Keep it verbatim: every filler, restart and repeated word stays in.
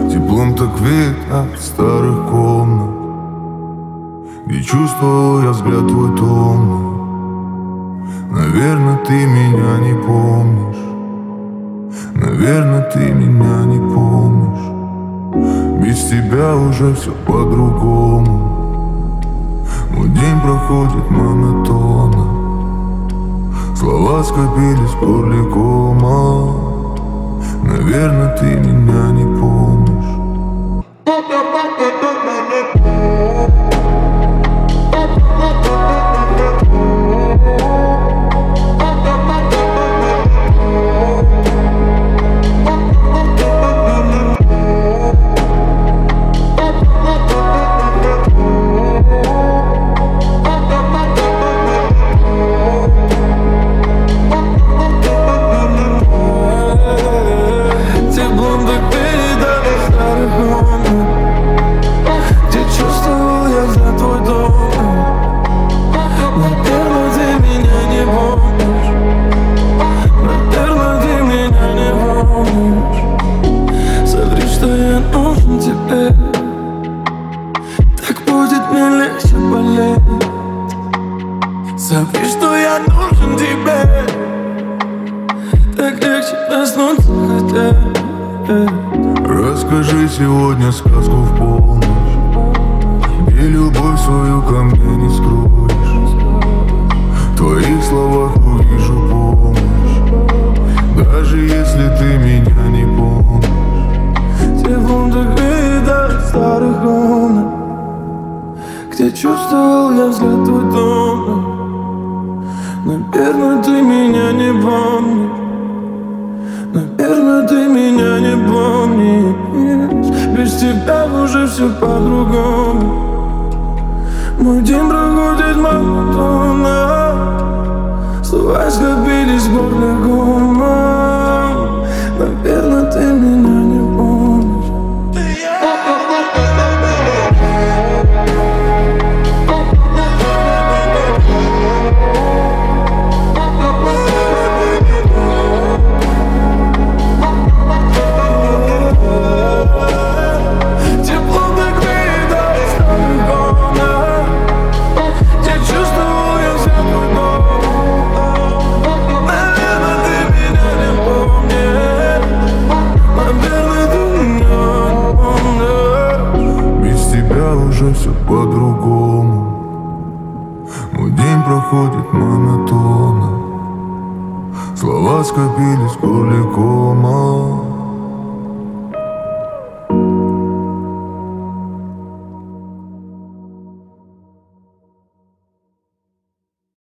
Теплом так веет от старых комнат, где чувствовал я взгляд твой томный. Наверное, ты меня не помнишь, наверное, ты меня не помнишь. Без тебя уже все по-другому. Мой день проходит монотонно, слова скопились в горле кома. Наверное, ты меня не помнишь. Так будет мне легче болеть. Соври, что я нужен тебе. Так легче проснуться хотя. Расскажи сегодня сказку в полночь, где любовь свою ко мне не скроешь. В твоих словах увижу помощь, даже если ты меня не помнишь. Теплом так веет от старых комнат, где чувствовал я взгляд твой томный. Наверное, ты меня не помнишь, наверное, ты меня не помнишь. Без тебя уже все по-другому. Мой день проходит монотонно, слова скопились в горле комом. Наверное, ты меня не помнишь. Уже все по-другому. Мой день проходит монотонно, слова скопились в горле кома.